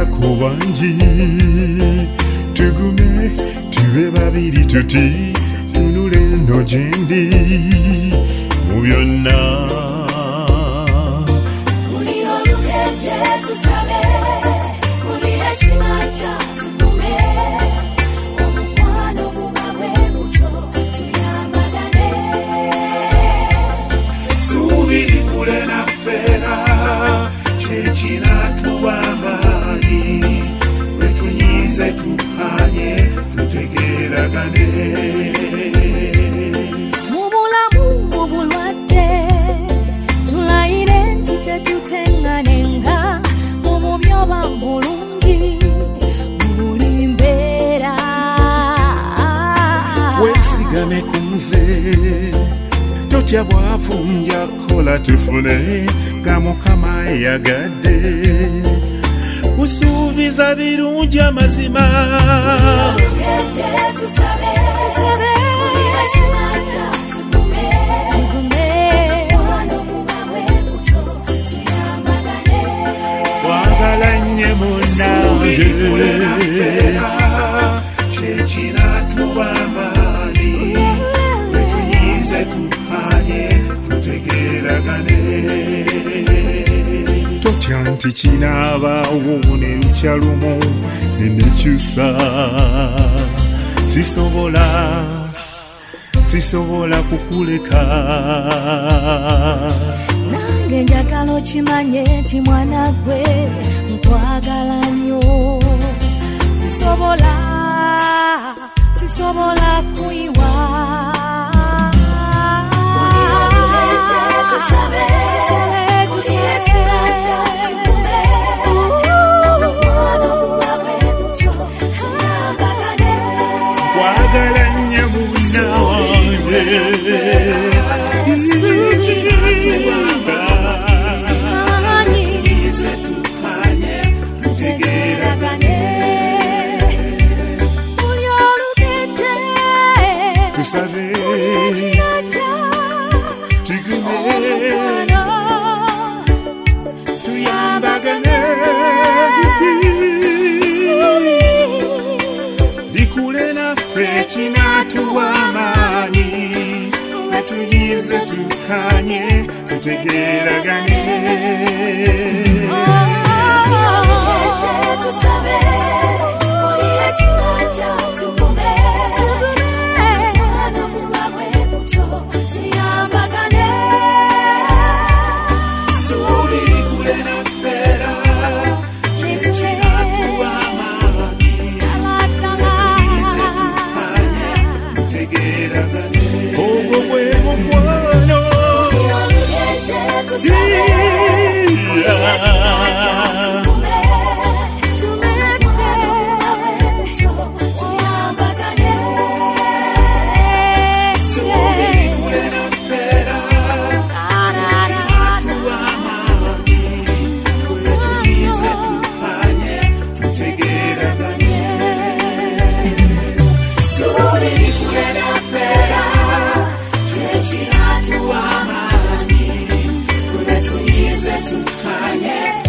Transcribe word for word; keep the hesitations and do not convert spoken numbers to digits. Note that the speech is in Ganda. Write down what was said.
kubanji tugume tube babiri tuti tunule no jendi mu byonna uli olugende tusabe uli ekimaja tugume omukwano gubawe muto tuyambagane subiri kule na fera chechina tuwamani wetunyize tukanye tutegeragane mubulamu mubulwadde tulaire nti tetutenganenga mumubyoba bulungi buli mbeera wesigame kunze totya bwafunja kola tufune gamukama yagadde kusuubiza birungi amazima wagala nnyo munnange kyekina tubamaani wetuyize tukanye tutegeragane totya nti kinaabaawo ne lukya lumu nenekyusa sisobola sisobola kukuleka nange njagala okimanye nti mwana gwe nkwagala nnyo sisobola sisobola kuyiwa wagala nnyo munnange tusabe tugume tuyambagane likule naffe kinatuwa amaanyi wetuyize tukanye tutegeragane Kanye